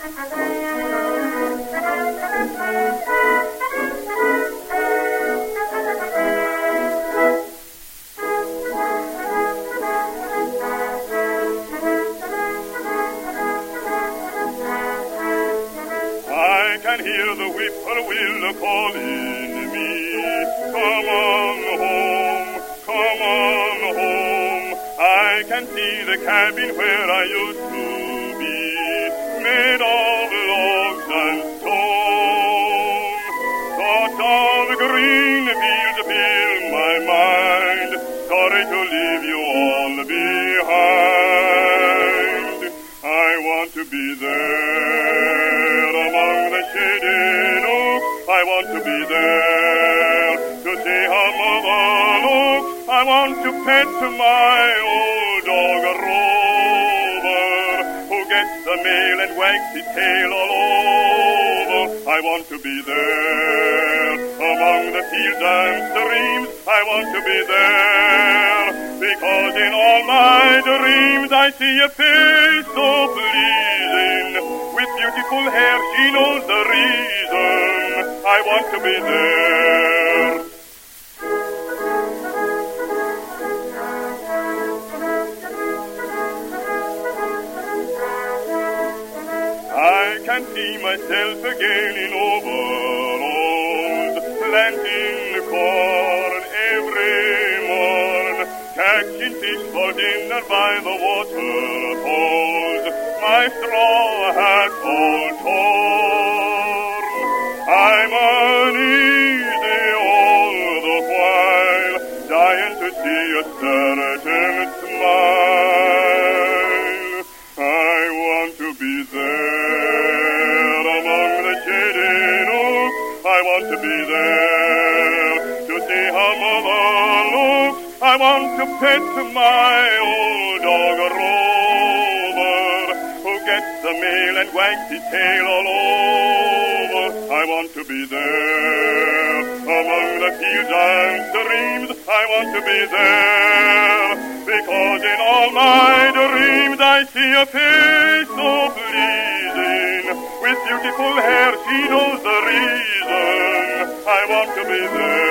I can hear the whippoorwill calling me. Come on home, come on home. I can see the cabin where I used to be, made of logs and stone. Thoughts of green fields fill my mind. Sorry to leave you all behind. I want to be there among the shady oaks. I want to be there to see how mother looks. I want to pet my old dog Rover, who gets the mail and wags his tail all over. I want to be there among the fields and streams. I want to be there because in all my dreams I see a face so pleasing, with beautiful hair. She knows the reason. I want to be there. I can see myself again in overalls, planting corn every morn, catching fish for dinner by the waterfalls, my straw hat all torn. I'm uneasy all the while, dying to see a certain smile. I want to be there among the shady nooks. I want to be there to see how mother looks. I want to pet my old dog Rover, who gets the mail and wags his tail all over. I want to be there among the fields and streams. I want to be there because in all my dreams I see a face so pleasing, with beautiful hair. She knows the reason. I want to be there.